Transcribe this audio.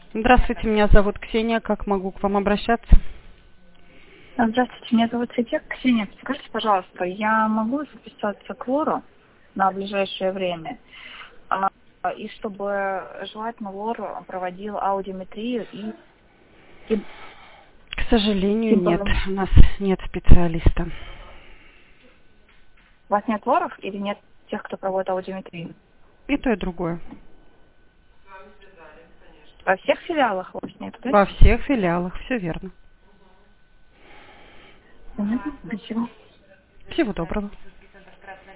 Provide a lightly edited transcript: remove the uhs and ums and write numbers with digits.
Здравствуйте, меня зовут Ксения. Как могу к вам обращаться? Здравствуйте, меня зовут Ксения. Скажите, пожалуйста, я могу записаться к лору на ближайшее время? И чтобы желательно лор проводил аудиометрию и К сожалению, нет. симптомы. У нас нет специалиста. У вас нет лоров или нет тех, кто проводит аудиометрию? И то, и другое. Во всех филиалах у вас нет, да? Во всех филиалах. Все верно. Понятно, спасибо. Всего доброго.